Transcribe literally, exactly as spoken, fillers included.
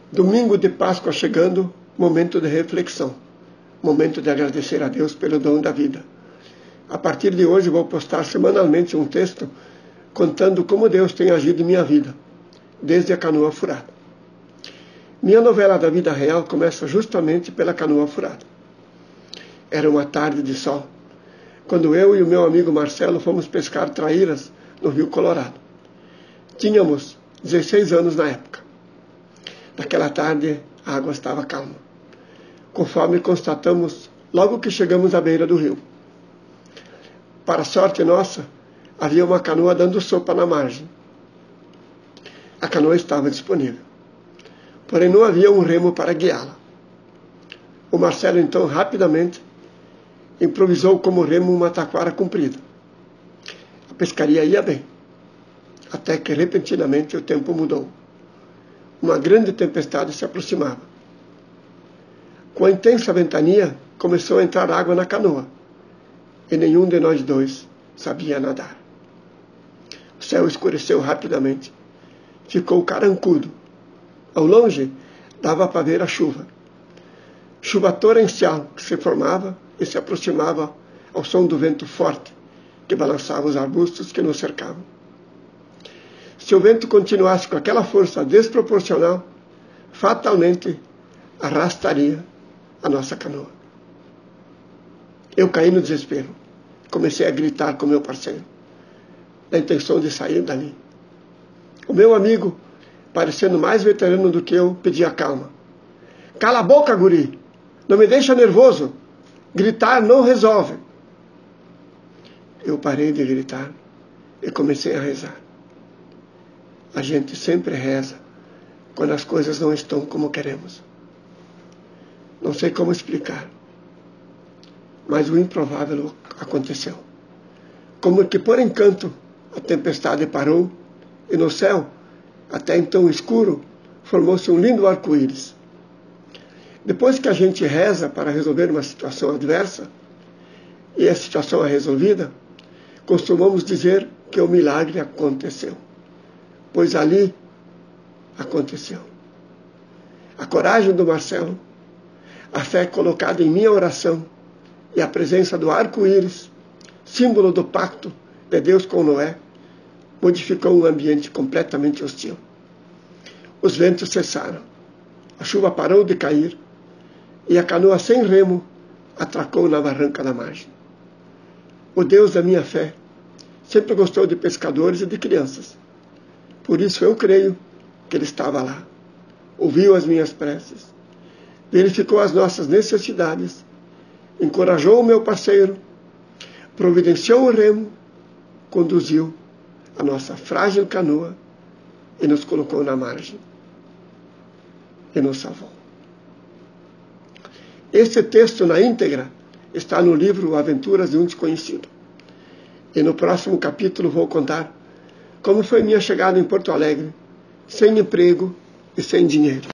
Domingo de Páscoa chegando, momento de reflexão, momento de agradecer a Deus pelo dom da vida. A partir de hoje vou postar semanalmente um texto contando como Deus tem agido em minha vida, desde a canoa furada. Minha novela da vida real começa justamente pela canoa furada. Era uma tarde de sol, quando eu e o meu amigo Marcelo fomos pescar traíras no Rio Colorado. Tínhamos dezesseis anos na época. Naquela tarde, a água estava calma, conforme constatamos logo que chegamos à beira do rio. Para sorte nossa, havia uma canoa dando sopa na margem. A canoa estava disponível, porém não havia um remo para guiá-la. O Marcelo, então, rapidamente improvisou como remo uma taquara comprida. A pescaria ia bem, até que repentinamente o tempo mudou. Uma grande tempestade se aproximava. Com a intensa ventania, começou a entrar água na canoa, e nenhum de nós dois sabia nadar. O céu escureceu rapidamente, ficou carrancudo. Ao longe, dava para ver a chuva. Chuva torrencial que se formava e se aproximava ao som do vento forte que balançava os arbustos que nos cercavam. Se o vento continuasse com aquela força desproporcional, fatalmente arrastaria a nossa canoa. Eu caí no desespero. Comecei a gritar com meu parceiro, na intenção de sair dali. O meu amigo, parecendo mais veterano do que eu, pedia calma. Cala a boca, guri! Não me deixa nervoso! Gritar não resolve! Eu parei de gritar e comecei a rezar. A gente sempre reza quando as coisas não estão como queremos. Não sei como explicar, mas o improvável aconteceu. Como que por encanto a tempestade parou e no céu, até então escuro, formou-se um lindo arco-íris. Depois que a gente reza para resolver uma situação adversa e a situação é resolvida, costumamos dizer que o milagre aconteceu. Pois ali aconteceu. A coragem do Marcelo, a fé colocada em minha oração e a presença do arco-íris, símbolo do pacto de Deus com Noé, modificou um ambiente completamente hostil. Os ventos cessaram, a chuva parou de cair e a canoa sem remo atracou na barranca da margem. O Deus da minha fé sempre gostou de pescadores e de crianças. Por isso eu creio que Ele estava lá, ouviu as minhas preces, verificou as nossas necessidades, encorajou o meu parceiro, providenciou o remo, conduziu a nossa frágil canoa e nos colocou na margem e nos salvou. Este texto na íntegra está no livro Aventuras de um Desconhecido. E no próximo capítulo vou contar como foi minha chegada em Porto Alegre, sem emprego e sem dinheiro.